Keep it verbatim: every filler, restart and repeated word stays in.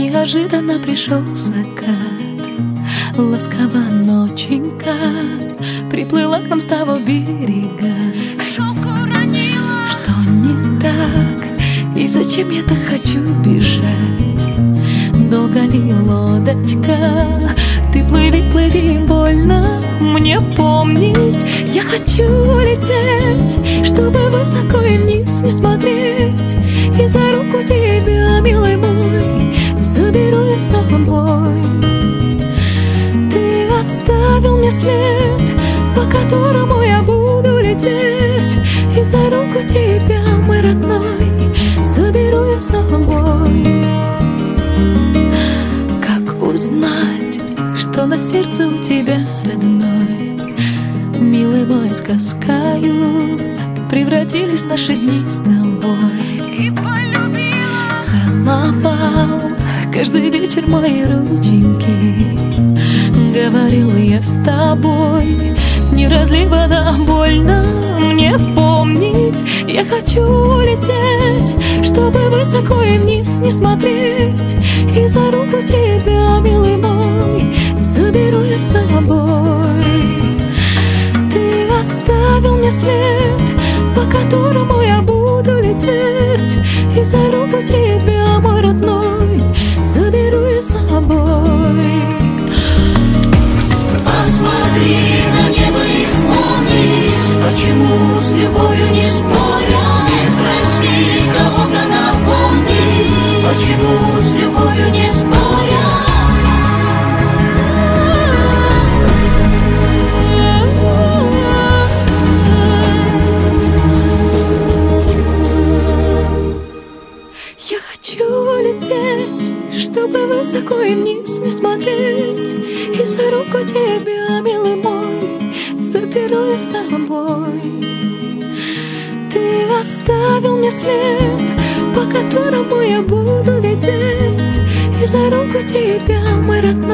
Неожиданно пришел закат, ласково ноченька приплыла к нам с того берега. Шелк уронила. Что не так, и зачем я так хочу бежать? Долго ли лодочка? Ты плыви, плыви, больно мне помнить. Я хочу лететь, чтобы высоко и вниз не смотреть. И за руку тебя, милый мой, заберу я с собой. Ты оставил мне след, по которому я буду лететь. И за руку тебя, мой родной, заберу я с собой. Как узнать, что на сердце у тебя, родной? Милый мой, с тоскою превратились наши дни с тобой. И полюбила. Целовал каждый вечер мои рученьки. Говорил я с тобой, не разлей вода, больно мне помнить. Я хочу лететь, чтобы высоко и вниз не смотреть. И за руку тебя, милый мой, заберу я с собой. Ты оставил мне след, по которому я буду лететь. И за руку тебя, мой родной, заберу я с собой. Посмотри на небо и вспомни, почему с любовью не споря. Не проси кого-то напомнить, почему с любовью не споря. Я хочу лететь, чтобы высоко и вниз не смотреть. И за руку тебя, милый мой, заберу я с собой. Ты оставил мне след, по которому я буду лететь. И за руку тебя, мой родной,